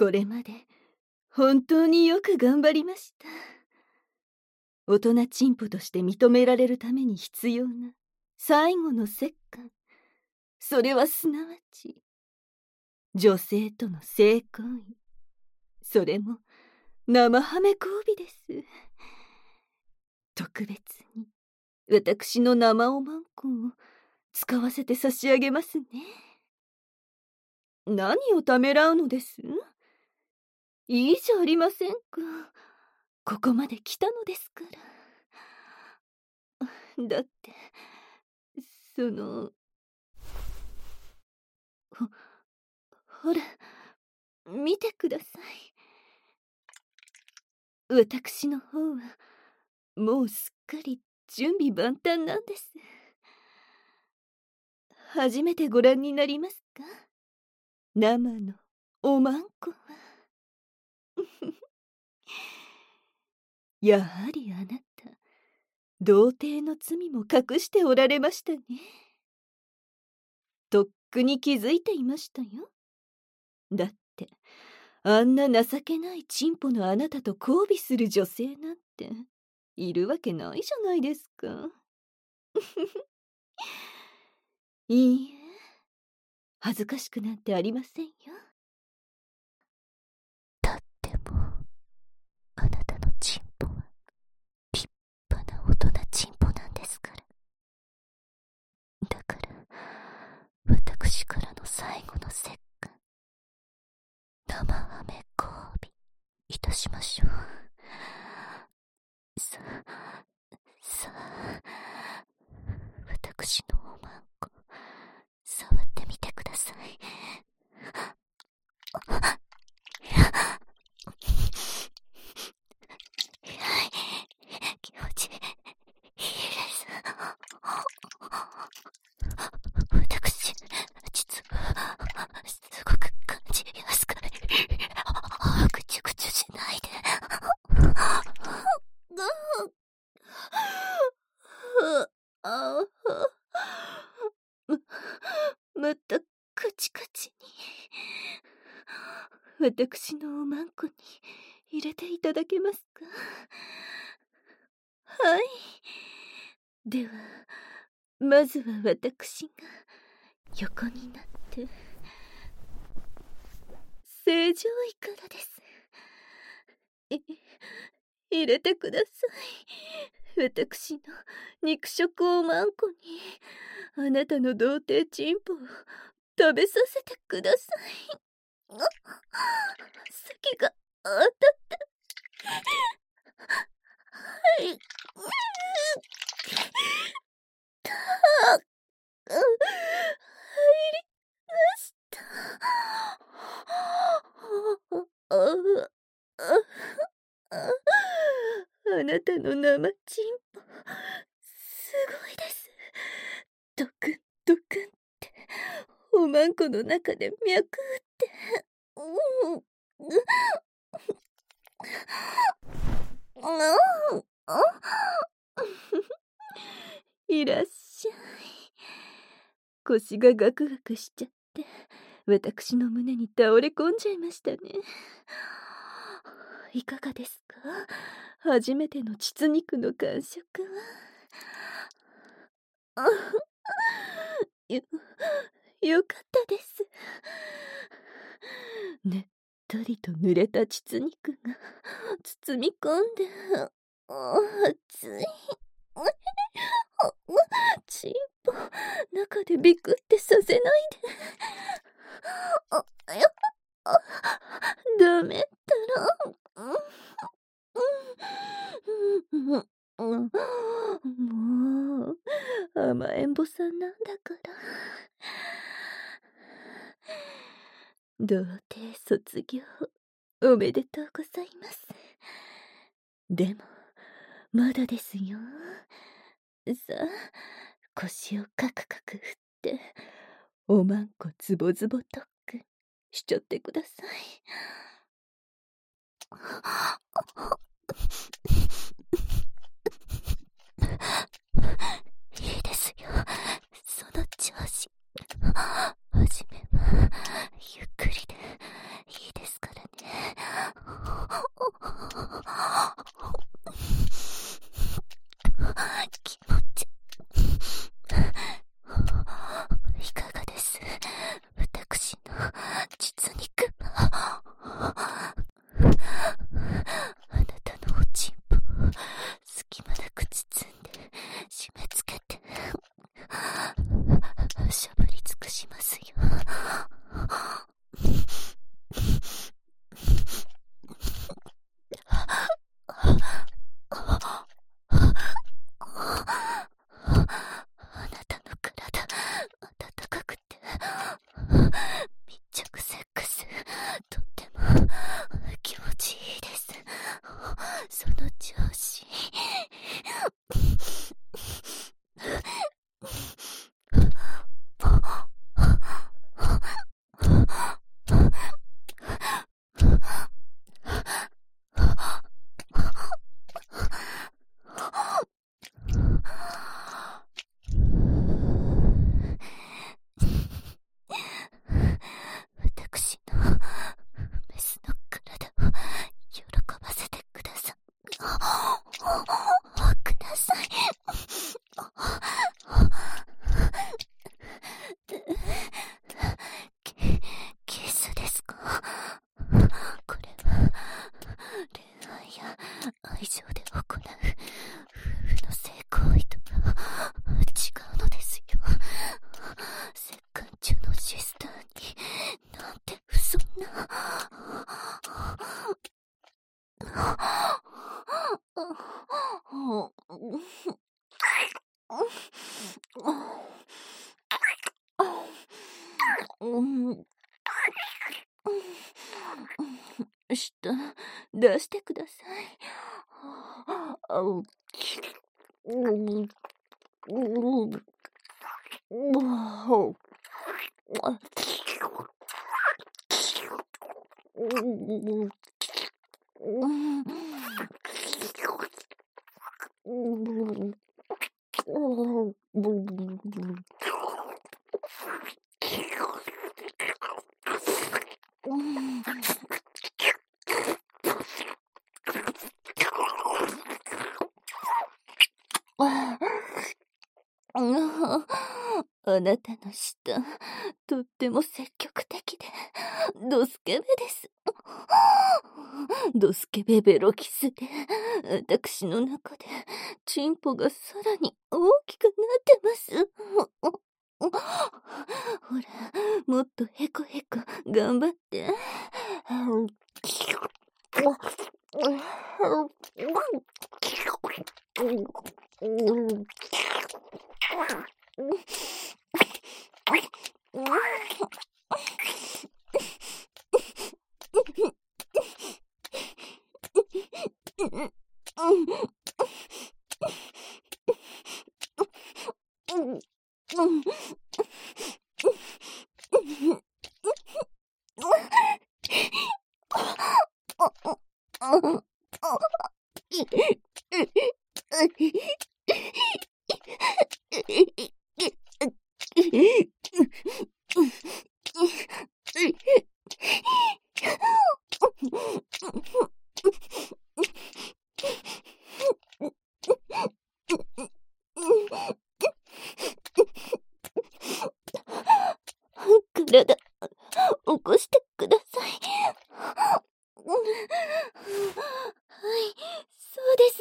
これまで本当によく頑張りました。大人チンポとして認められるために必要な最後の折檻、それはすなわち女性との性行為、それも生ハメ交尾です。特別に私の生おまんこを使わせて差し上げますね。何をためらうのです？いいじゃありませんか。ここまで来たのですから。だってほら見てください。私の方はもうすっかり準備万端なんです。初めてご覧になりますか、生のおまんこは。やはりあなた、童貞の罪も隠しておられましたね。とっくに気づいていましたよ。だってあんな情けないチンポのあなたと交尾する女性なんているわけないじゃないですか。いいえ、恥ずかしくなんてありませんよ。 だってもあなたのチンポは立派な大人チンポなんですから。だから私からの最後の折檻、生ハメ交尾いたしましょう。さあ私のおまんこ触ってみてください。気持ちいいです。私実はすごく感じやすく、ぐちゅぐちゅしないで。 またカチカチに。私のおまんこに入れていただけますか。はい。ではまずは私が横になって正常位からです。入れてください。私の肉食おまんこにあなたの童貞チンポを食べさせてください。席が当たった。はい。入りました。あなたの生チンポすごいです。ドクンドクンっておまんこの中で脈打って、いらっしゃい。腰がガクガクしちゃって私の胸に倒れ込んじゃいましたね。いかがですか、初めての膣肉の感触は。よかったです。ねっとりと濡れた膣肉が包み込んで熱い。チンポ中でビクってさせないで。ダメったら。もう甘えん坊さんなんだから。童貞卒業おめでとうございます。でもまだですよ。さあ腰をカクカク振っておまんこズボズボ特訓しちゃってください。 いいですよ、その調子。はじめはゆっくりでいいですからね。 とっても気持ちいいです。その調子。私のメスの体を喜ばせてください。ください。キスですか？これは恋愛や愛情で行う夫婦の性行為とは違うのですよ。折檻中のシスターになんてそんな。 舌出してください。あなたの舌、とっても積極的で、ドスケベです。ドスケベベロキスで、私の中で、チンポがさらに大きくなってます。ほら、もっとヘコヘコ頑張って。体、起こしてください。そうです。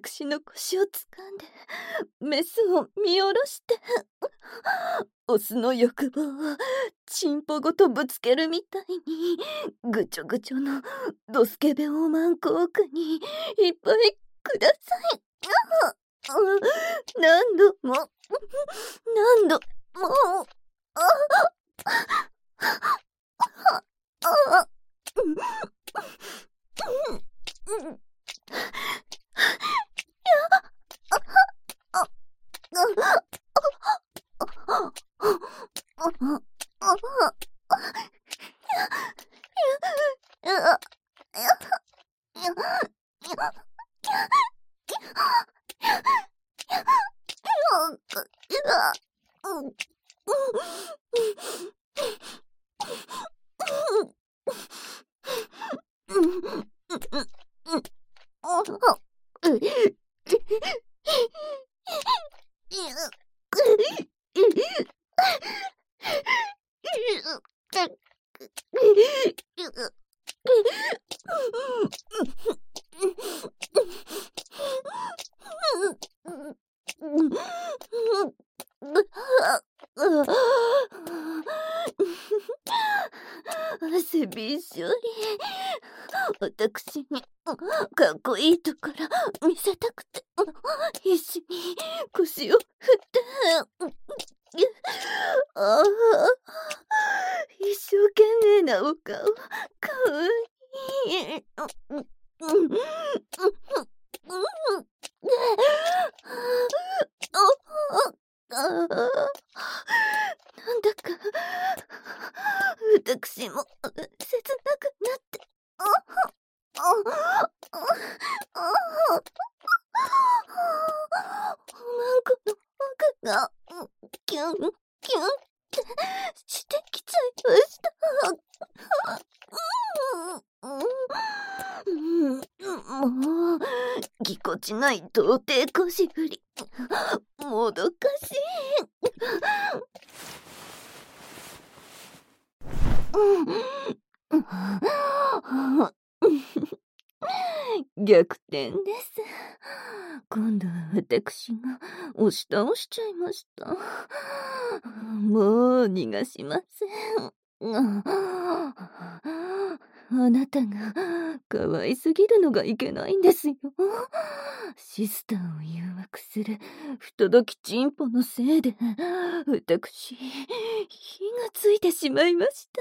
私の腰を掴んで、メスを見下ろして、オスの欲望をチンポごとぶつけるみたいに、ぐちょぐちょのドスケベオーマンコークにいっぱいください。何度も、何度も、汗びっしょり。私にかっこいいところ見せたくて、必死に腰を振って。 ああ、一生懸命なお顔、かわいい。なんだか私も切なくなって、マンコの奥がキュンキュンってしてきちゃいました。もうぎこちない童貞腰振り、もどかしい。逆転です。今度は私が押し倒しちゃいました。もう逃がしません。あなたが可愛すぎるのがいけないんですよ。シスターを誘惑する不届きチンポのせいで私火がついてしまいました。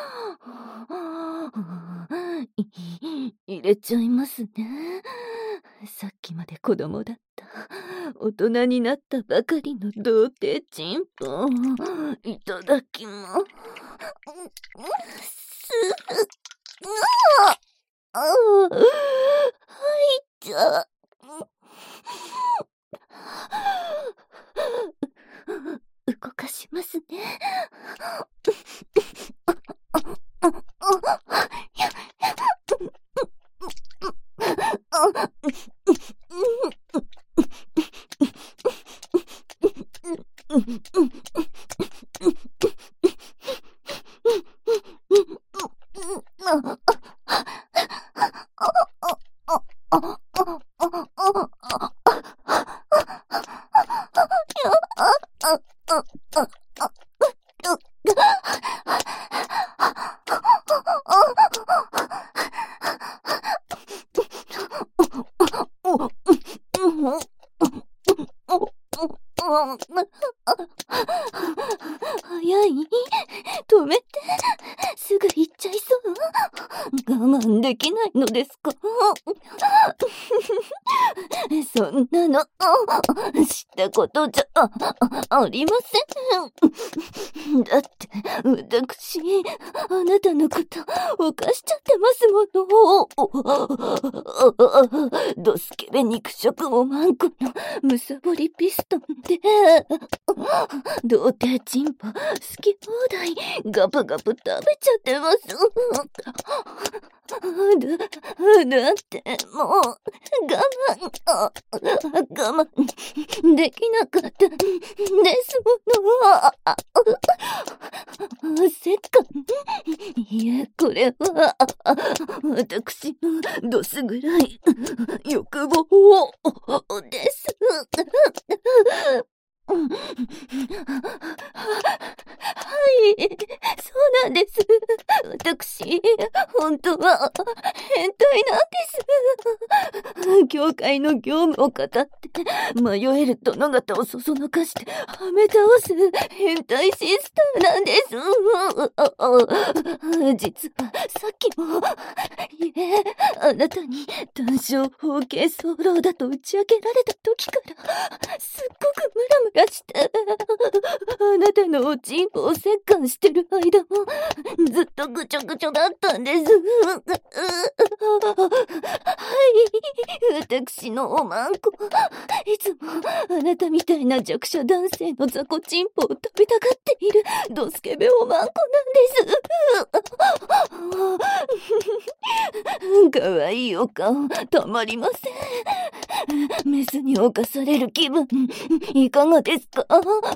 入れちゃいますね。さっきまで子供だった大人になったばかりの童貞チンポ、いただきます。はいじゃあ。動かしますね。早い？止めて。すぐ行っちゃいそう。我慢できないのですか？そんなの知ったことじゃありません。だって私あなたのこと犯しちゃってますもの。ドスケベ肉食おまんこのむさぼりピストンで童貞チンポ好き放題ガブガブ食べちゃってます。だってもう我慢できなかったですもの。せっかいやこれは私のどすぐらい欲望です。はい、そうなんです。私、本当は変態なんです。教会の業務を語って迷える殿方をそそのかしてはめ倒す変態シスターなんです。実はさっきもあなたに単勝包茎早漏だと打ち明けられた時からすっごくムラムラしてあなたのおちんぽを折檻してる間もずっとぐちょぐちょだったんです。はい、私のおまんこいつもあなたみたいな弱者男性の雑魚ちんぽを食べたがっているドスケベおまんこなんです。かわいいお顔たまりません。メスに侵される気分いかがですか？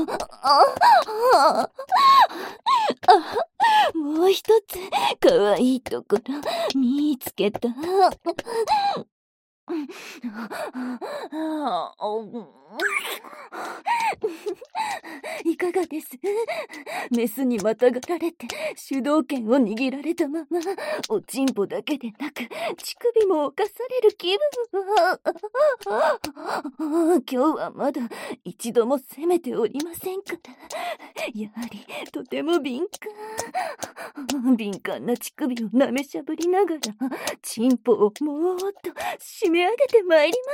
もう一つかわいいところ見つけた。 いかがです？メスにまたがられて主導権を握られたまま、おちんぽだけでなく乳首も侵される気分。今日はまだ一度も責めておりませんから、やはりとても敏感な乳首を舐めしゃぶりながら、チンポをもーっと締め上げてまいります。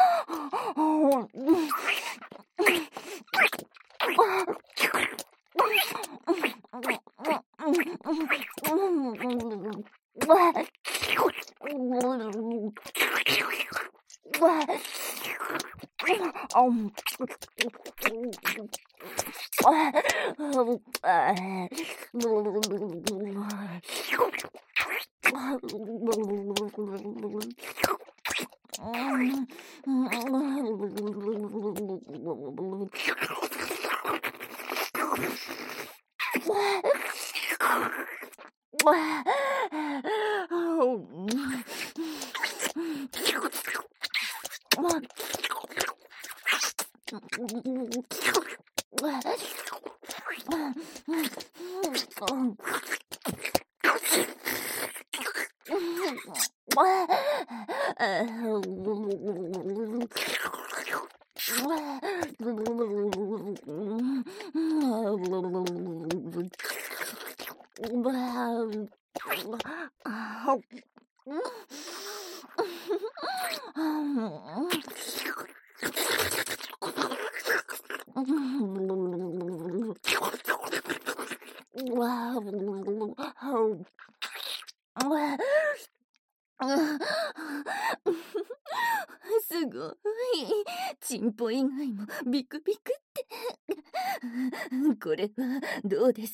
すごい。チンポ以外もビクビクって。これはどうです？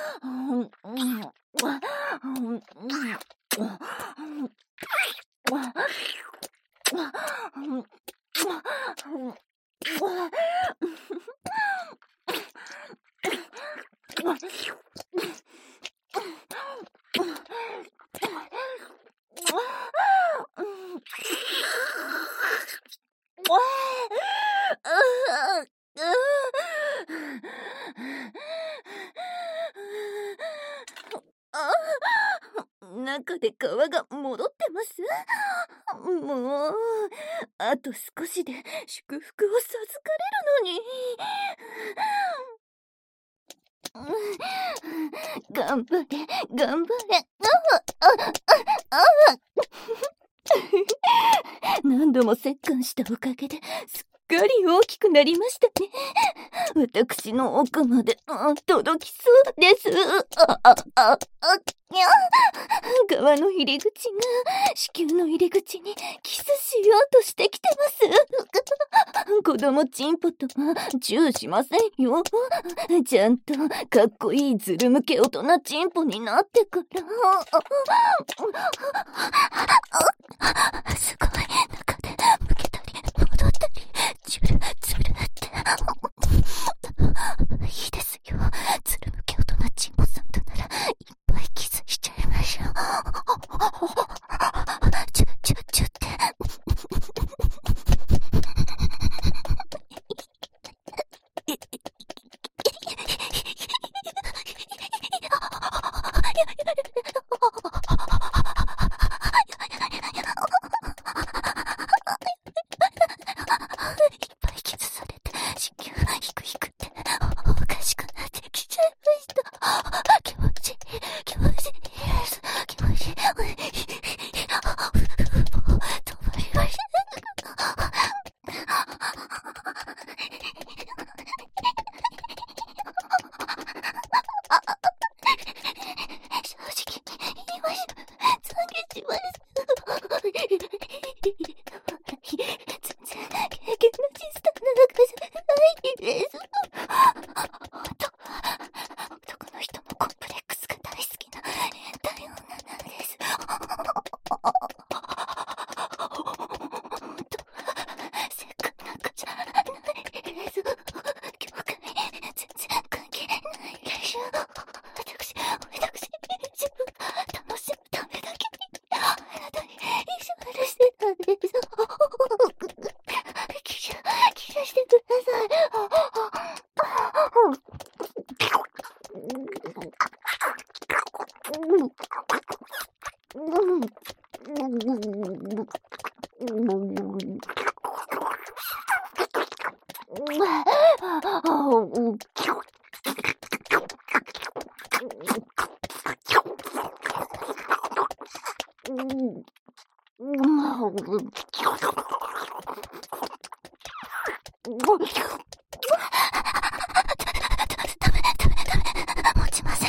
中で皮が戻ってます。もうあと少しで祝福を授かれるのに。頑張れ頑張れ。何度も折檻したおかげですっかり大きくなりましたね。私の奥まで届きそうです。側の入り口が子宮の入り口にキスしようとしてきてます。子供チンポとはチューしませんよ。ちゃんとかっこいいズル向け大人チンポになってから。 すごい、中で向けたり戻ったり、ズルズルっていいですよ。ズル向け大人チンポさんとならいっぱいキスしちゃいましょう。チュチュチュって。正直持ちません。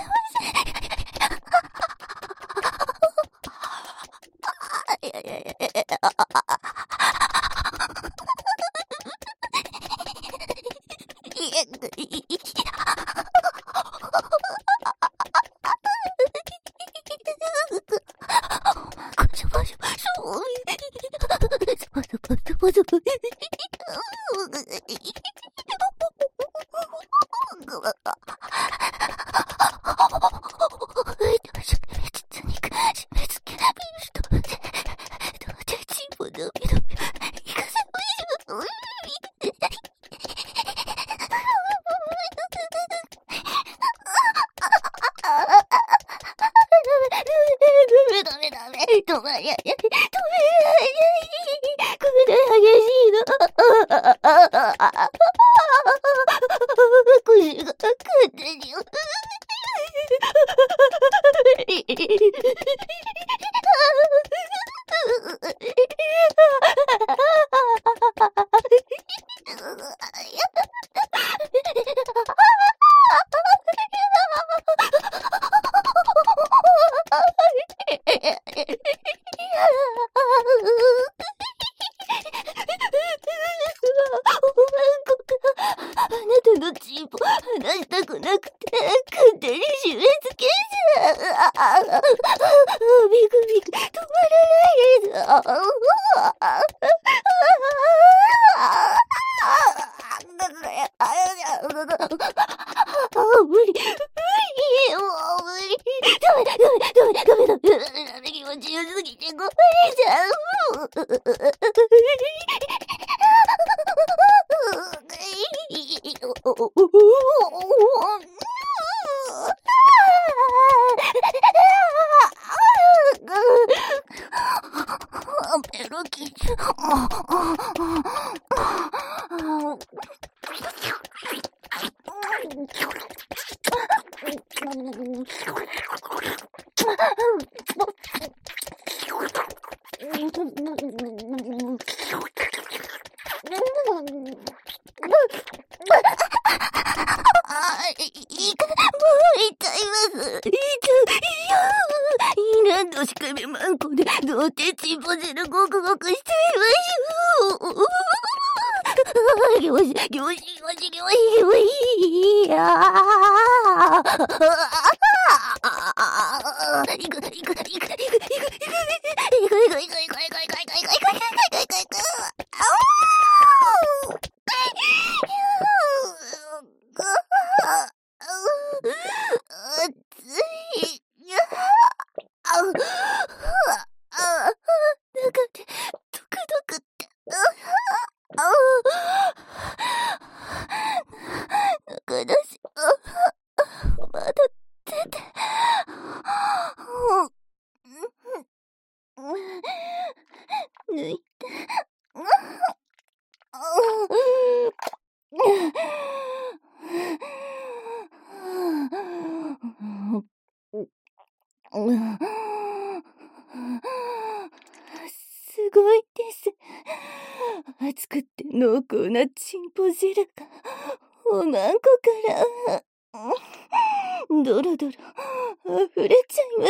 すごいです。熱くって濃厚なチンポ汁がおまんこからドロドロ溢れちゃいます。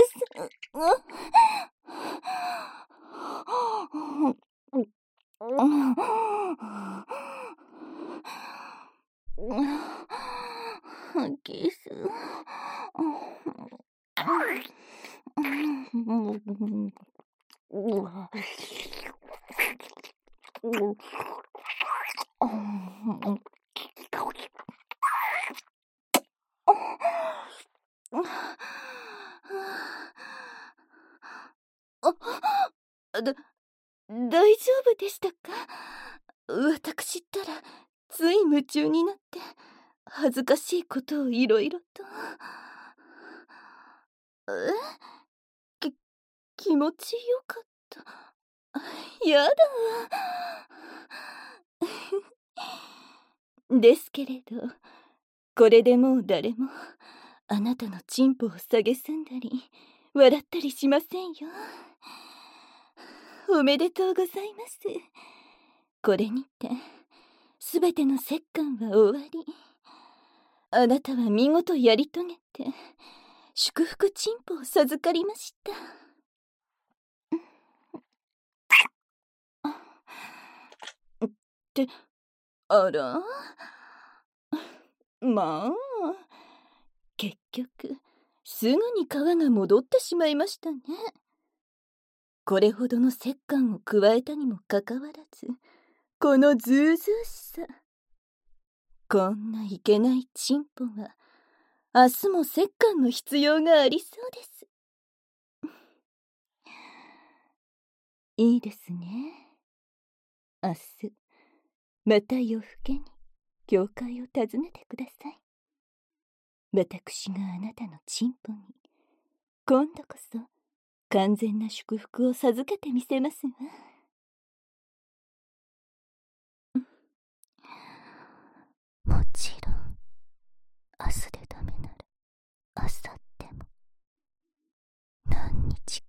キス。大丈夫でしたか？私ったらつい夢中になって恥ずかしいことをいろいろと。 気持ちよかった。やだ。ですけれど、これでもう誰もあなたのチンポを蔑んだり笑ったりしませんよ。おめでとうございます。これにてすべての折檻は終わり。あなたは見事やり遂げて祝福チンポを授かりました。ってあら、まあ結局すぐに皮が戻ってしまいましたね。これほどの折檻を加えたにもかかわらず、このずうずうしさ。こんないけないチンポは明日も折檻の必要がありそうです。いいですね。明日また夜更けに教会を訪ねてください。私があなたのチンポに今度こそ完全な祝福を授けてみせますわ。 もちろん明日でダメなら明後日も何日